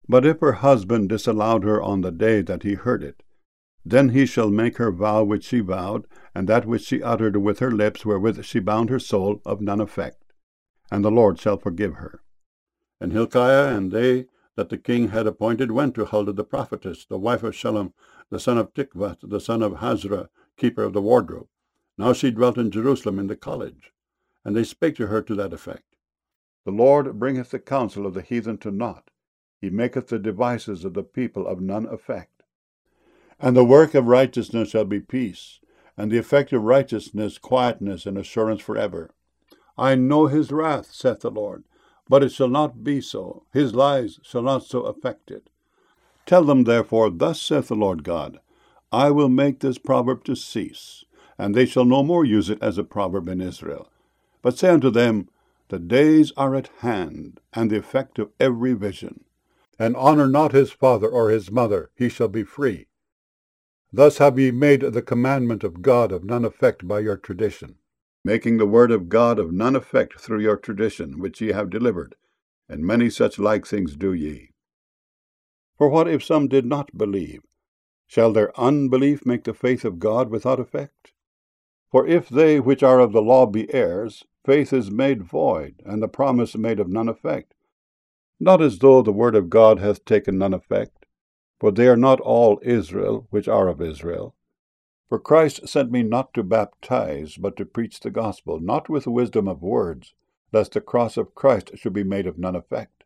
But if her husband disallowed her on the day that he heard it, then he shall make her vow which she vowed, and that which she uttered with her lips, wherewith she bound her soul, of none effect, and the Lord shall forgive her. And Hilkiah and they that the king had appointed went to Huldah the prophetess, the wife of Shallum, the son of Tikvath, the son of Hazra, keeper of the wardrobe. Now she dwelt in Jerusalem in the college. And they spake to her to that effect: The Lord bringeth the counsel of the heathen to naught. He maketh the devices of the people of none effect. And the work of righteousness shall be peace, and the effect of righteousness quietness and assurance forever. I know his wrath, saith the Lord, but it shall not be so. His lies shall not so affect it. Tell them therefore, thus saith the Lord God, I will make this proverb to cease, and they shall no more use it as a proverb in Israel. But say unto them, The days are at hand, and the effect of every vision. And honor not his father or his mother, he shall be free. Thus have ye made the commandment of God of none effect by your tradition, making the word of God of none effect through your tradition, which ye have delivered, and many such like things do ye. For what if some did not believe? Shall their unbelief make the faith of God without effect? For if they which are of the law be heirs, faith is made void, and the promise made of none effect. Not as though the word of God hath taken none effect, for they are not all Israel which are of Israel. For Christ sent me not to baptize, but to preach the gospel, not with wisdom of words, lest the cross of Christ should be made of none effect.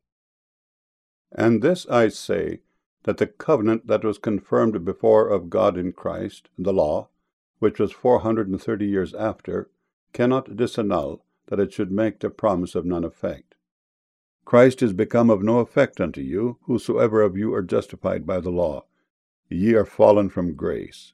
And this I say, that the covenant that was confirmed before of God in Christ, the law, which was 430 years after, cannot disannul that it should make the promise of none effect. Christ is become of no effect unto you, whosoever of you are justified by the law. Ye are fallen from grace.